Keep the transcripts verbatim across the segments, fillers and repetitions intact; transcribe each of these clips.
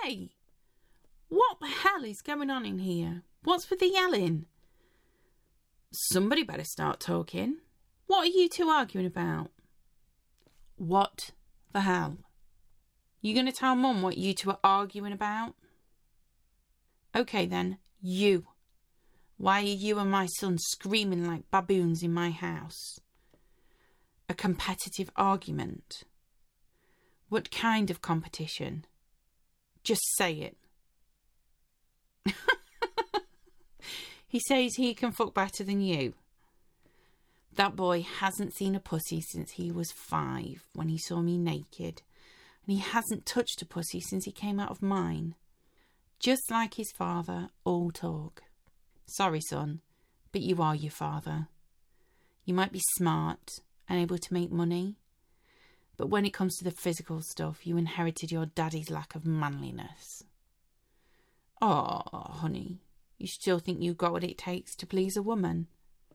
Hey! What the hell is going on in here? What's with the yelling? Somebody better start talking. What are you two arguing about? What the hell? You going to tell Mum what you two are arguing about? Okay then, you. Why are you and my son screaming like baboons in my house? A competitive argument? What kind of competition? Just say it. He says he can fuck better than you. That boy hasn't seen a pussy since he was five when he saw me naked. And he hasn't touched a pussy since he came out of mine. Just like his father, all talk. Sorry, son, but you are your father. You might be smart and able to make money, but when it comes to the physical stuff, you inherited your daddy's lack of manliness. Oh, honey, you still think you got what it takes to please a woman?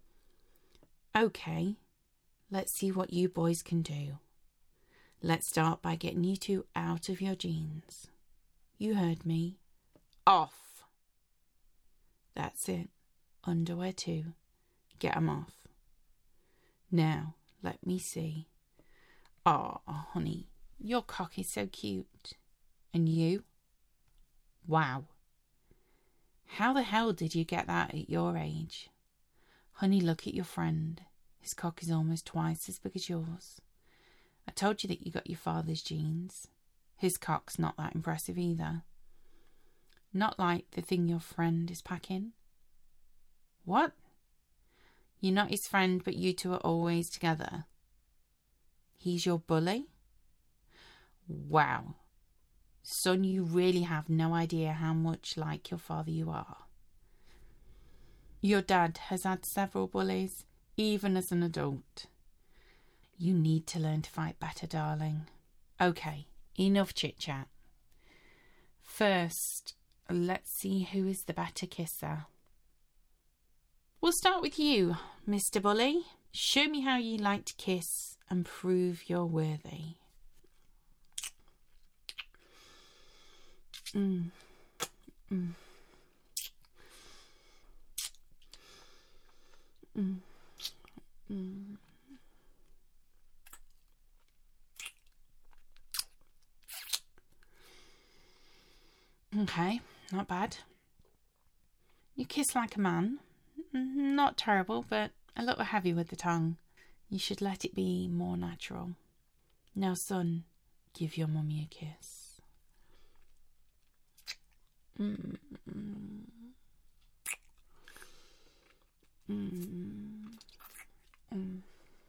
Okay, let's see what you boys can do. Let's start by getting you two out of your jeans. You heard me. Off. That's it. Underwear too. Get 'em off. Now, let me see. Oh, honey, your cock is so cute. And you? Wow. How the hell did you get that at your age? Honey, look at your friend. His cock is almost twice as big as yours. I told you that you got your father's genes. His cock's not that impressive either. Not like the thing your friend is packing. What? You're not his friend, but you two are always together. He's your bully? Wow. Son, you really have no idea how much like your father you are. Your dad has had several bullies, even as an adult. You need to learn to fight better, darling. Okay, enough chit-chat. First, let's see who is the better kisser. We'll start with you, Mister Bully. Show me how you like to kiss and prove you're worthy. Mm. Mm. Mm. Mm. Okay, not bad. You kiss like a man. Not terrible, but a little heavy with the tongue. You should let it be more natural. Now, son, give your mummy a kiss. Mm. Mm. Mm.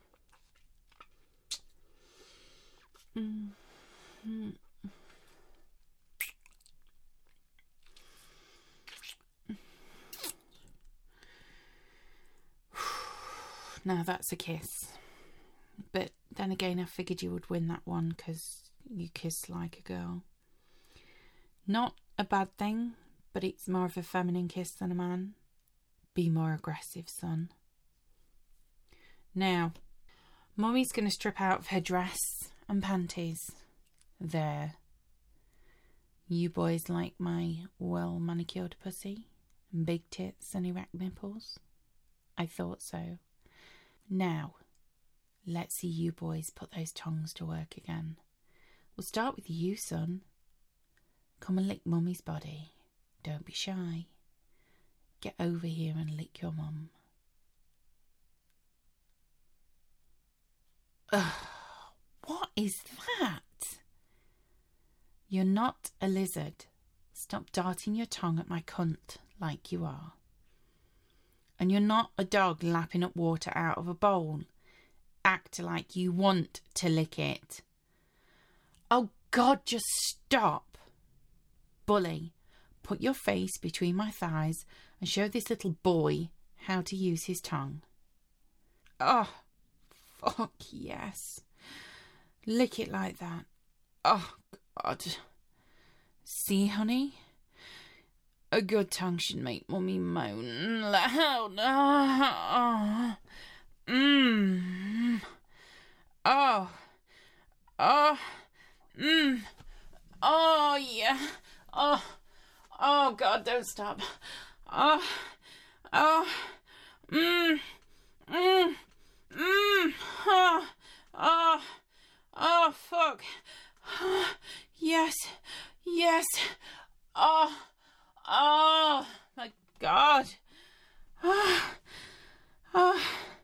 Mm. Mm. Now that's a kiss. But then again, I figured you would win that one because you kiss like a girl. Not a bad thing, but it's more of a feminine kiss than a man. Be more aggressive, son. Now, Mummy's going to strip out of her dress and panties. There. You boys like my well-manicured pussy? And big tits and erect nipples? I thought so. Now, let's see you boys put those tongues to work again. We'll start with you, son. Come and lick Mummy's body. Don't be shy. Get over here and lick your mum. Ugh, what is that? You're not a lizard. Stop darting your tongue at my cunt like you are. And you're not a dog lapping up water out of a bowl. Act like you want to lick it. Oh God, just stop. Bully, put your face between my thighs and show this little boy how to use his tongue. Oh, fuck yes. Lick it like that. Oh God. See, honey? A good tongue should make Mummy moan loud. Oh. Mmm. Oh. Oh. Mmm. Oh, yeah. Oh, oh God, don't stop. Oh, oh, mmm, mmm, mmm, oh, oh, oh, fuck. Yes, yes, oh, oh, my God. Oh, oh,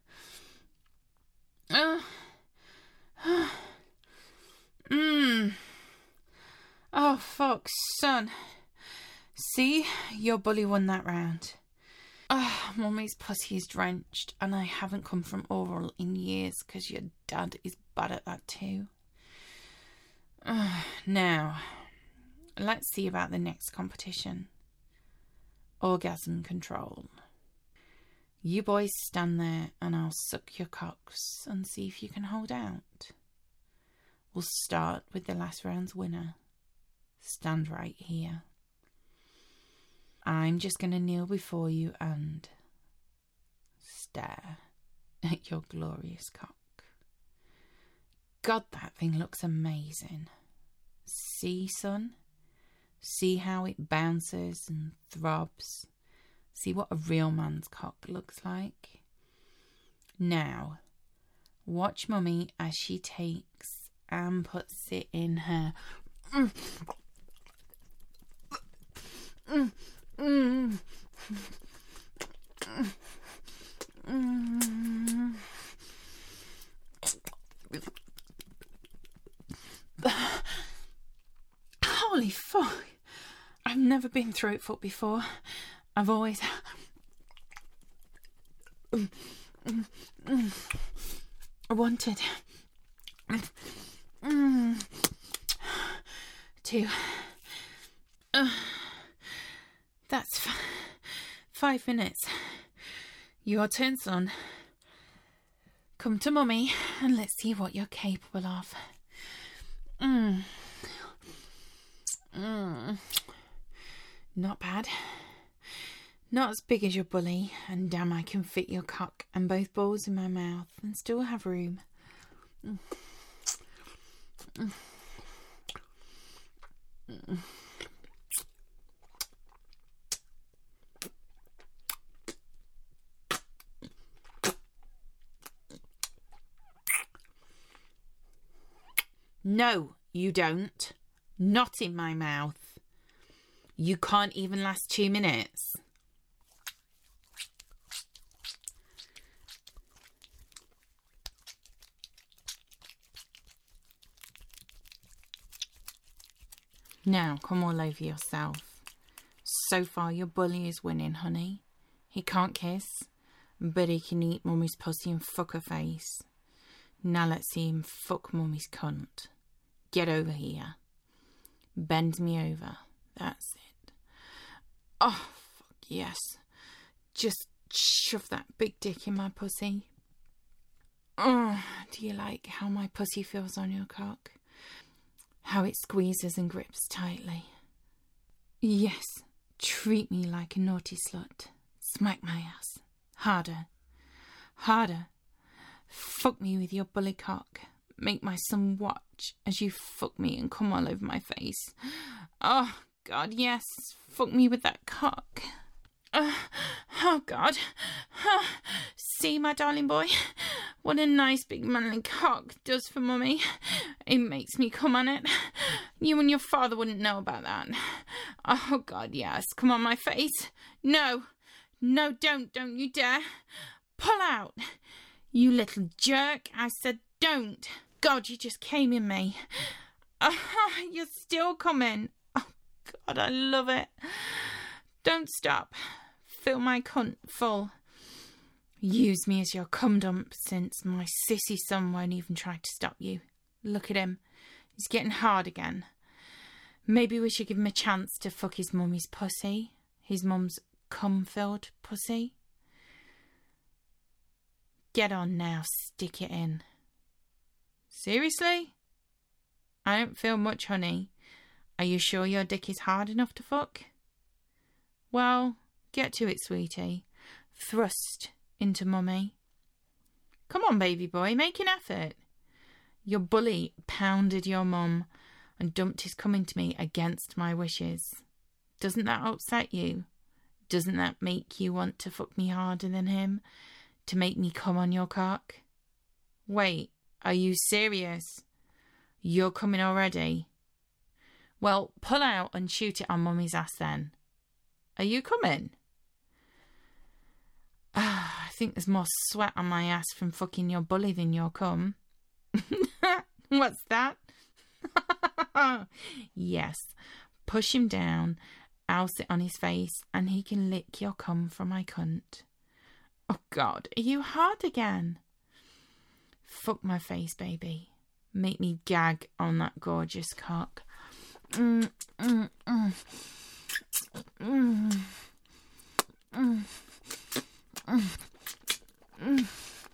oh, oh, mmm. Oh, fuck, son. See, your bully won that round. Oh, Mummy's pussy is drenched, and I haven't come from oral in years because your dad is bad at that too. Uh, now, let's see about the next competition. Orgasm control. You boys stand there and I'll suck your cocks and see if you can hold out. We'll start with the last round's winner. Stand right here. I'm just going to kneel before you and stare at your glorious cock. God, that thing looks amazing. See, son? See how it bounces and throbs? See what a real man's cock looks like? Now, watch Mummy as she takes and puts it in her... Mm. Mm. Mm. Mm. Holy fuck. I've never been throat foot before. I've always I wanted to uh, that's f- five minutes. Your turn, son. Come to Mummy and let's see what you're capable of. Mm. Mm. Not bad. Not as big as your bully, and damn, I can fit your cock and both balls in my mouth and still have room. Mm. Mm. Mm. No, you don't. Not in my mouth. You can't even last two minutes. Now, come all over yourself. So far, your bully is winning, honey. He can't kiss, but he can eat Mummy's pussy and fuck her face. Now let's see him fuck Mummy's cunt. Get over here. Bend me over. That's it. Oh, fuck yes. Just shove that big dick in my pussy. Oh, do you like how my pussy feels on your cock? How it squeezes and grips tightly. Yes, treat me like a naughty slut. Smack my ass. Harder. Harder. Fuck me with your bully cock. Make my son watch as you fuck me and come all over my face. Oh, God, yes. Fuck me with that cock. Uh, oh, God. Uh, see, my darling boy? What a nice big manly cock does for Mummy. It makes me come on it. You and your father wouldn't know about that. Oh, God, yes. Come on my face. No. No, don't. Don't you dare. Pull out. You little jerk. I said don't. God, you just came in me. Oh, you're still coming. Oh, God, I love it. Don't stop. Fill my cunt full. Use me as your cum dump since my sissy son won't even try to stop you. Look at him. He's getting hard again. Maybe we should give him a chance to fuck his mummy's pussy. His mum's cum-filled pussy. Get on now. Stick it in. Seriously? I don't feel much, honey. Are you sure your dick is hard enough to fuck? Well, get to it, sweetie. Thrust into Mummy. Come on, baby boy, make an effort. Your bully pounded your mum and dumped his coming to me against my wishes. Doesn't that upset you? Doesn't that make you want to fuck me harder than him? To make me come on your cock? Wait, are you serious? You're coming already? Well, pull out and shoot it on Mummy's ass then. Are you coming? Ah, I think there's more sweat on my ass from fucking your bully than your cum. What's that? Yes, push him down, I'll sit on his face, and he can lick your cum from my cunt. Oh God, are you hard again? Fuck my face, baby. Make me gag on that gorgeous cock. Mm, mm, mm. Mm. Mm. Mm. Mm.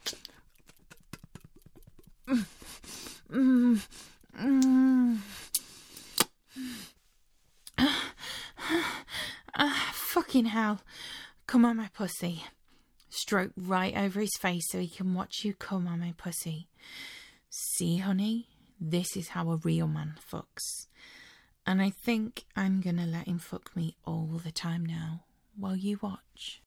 Mm. Mm. Ah, fucking hell. Come on, my pussy. Stroke right over his face so he can watch you come on my pussy. See, honey, this is how a real man fucks. And I think I'm gonna let him fuck me all the time now while you watch.